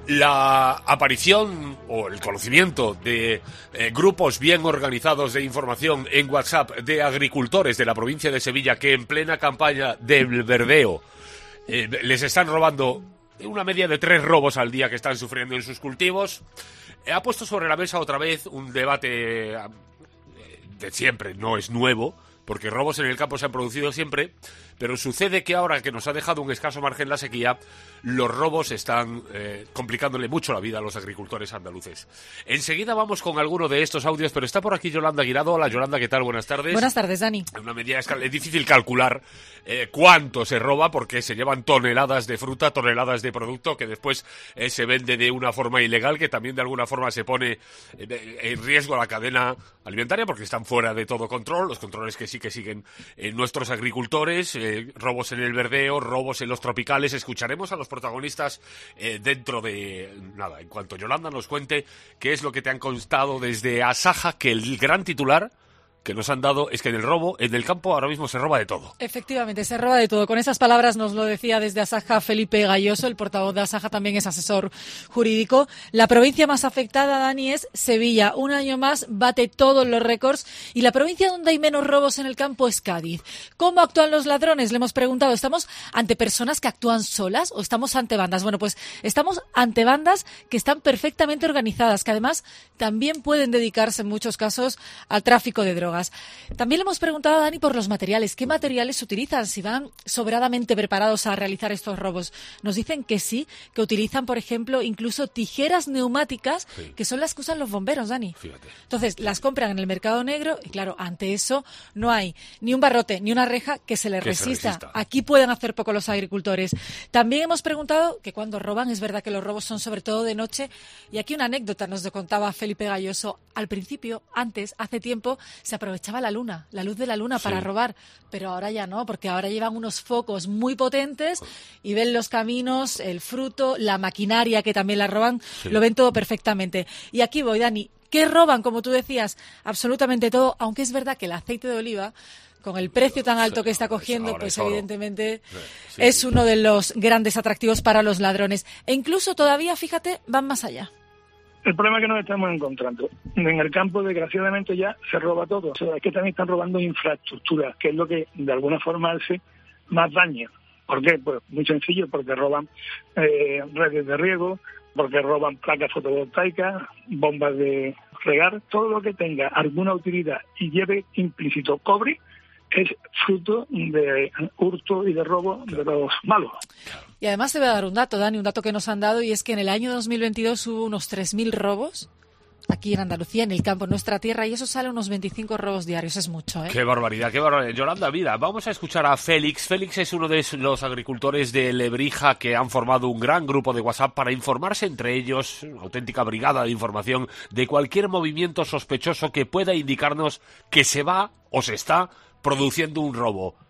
La aparición o el conocimiento de grupos bien organizados de información en WhatsApp de agricultores de la provincia de Sevilla que en plena campaña del verdeo les están robando una media de 3 robos al día que están sufriendo en sus cultivos, ha puesto sobre la mesa otra vez un debate de siempre, no es nuevo, porque robos en el campo se han producido siempre, pero sucede que ahora que nos ha dejado un escaso margen la sequía, los robos están complicándole mucho la vida a los agricultores andaluces. Enseguida vamos con alguno de estos audios, pero está por aquí Yolanda Guirado. Hola Yolanda, ¿qué tal? Buenas tardes. Buenas tardes, Dani. En una medida es difícil calcular cuánto se roba, porque se llevan toneladas de fruta, toneladas de producto que después se vende de una forma ilegal, que también de alguna forma se pone en riesgo la cadena alimentaria, porque están fuera de todo control, los controles que sí que siguen nuestros agricultores, robos en el verdeo, robos en los tropicales. Escucharemos a los protagonistas dentro de nada, en cuanto Yolanda nos cuente qué es lo que te han constado desde Asaja, que el gran titular que nos han dado es que en el campo ahora mismo se roba de todo. Efectivamente, se roba de todo. Con esas palabras nos lo decía desde Asaja Felipe Galloso, el portavoz de Asaja, también es asesor jurídico. La provincia más afectada, Dani, es Sevilla. Un año más bate todos los récords, y la provincia donde hay menos robos en el campo es Cádiz. ¿Cómo actúan los ladrones? Le hemos preguntado, ¿estamos ante personas que actúan solas o estamos ante bandas? Bueno, pues estamos ante bandas que están perfectamente organizadas, que además también pueden dedicarse en muchos casos al tráfico de drogas. También le hemos preguntado a Dani por los materiales. ¿Qué materiales se utilizan? Si van sobradamente preparados a realizar estos robos. Nos dicen que sí, que utilizan, por ejemplo, incluso tijeras neumáticas, sí, que son las que usan los bomberos, Dani. Fíjate. Entonces, las compran en el mercado negro y, claro, ante eso no hay ni un barrote ni una reja que se les resista. Aquí pueden hacer poco los agricultores. También hemos preguntado que cuando roban, es verdad que los robos son sobre todo de noche, y aquí una anécdota nos contaba Felipe Galloso. Al principio, hace tiempo, se aprovechaba la luz de la luna, sí, para robar, pero ahora ya no, porque ahora llevan unos focos muy potentes y ven los caminos, el fruto, la maquinaria que también la roban, sí, lo ven todo perfectamente. Y aquí voy, Dani, ¿qué roban? Como tú decías, absolutamente todo, aunque es verdad que el aceite de oliva, con el precio tan alto que está cogiendo, pues evidentemente sí, es uno de los grandes atractivos para los ladrones. E incluso todavía, fíjate, van más allá. El problema que nos estamos encontrando, en el campo desgraciadamente ya se roba todo. O sea, es que también están robando infraestructuras, que es lo que de alguna forma hace más daño. ¿Por qué? Pues muy sencillo, porque roban redes de riego, porque roban placas fotovoltaicas, bombas de regar, todo lo que tenga alguna utilidad y lleve implícito cobre es fruto de hurto y de robo de los malos. Y además te voy a dar un dato, Dani, un dato que nos han dado, y es que en el año 2022 hubo unos 3.000 robos aquí en Andalucía, en el campo, en nuestra tierra, y eso sale unos 25 robos diarios. Es mucho, ¿eh? Qué barbaridad, qué barbaridad. Yolanda, mira, vamos a escuchar a Félix. Félix es uno de los agricultores de Lebrija que han formado un gran grupo de WhatsApp para informarse entre ellos, una auténtica brigada de información de cualquier movimiento sospechoso que pueda indicarnos que se va o se está produciendo un robo.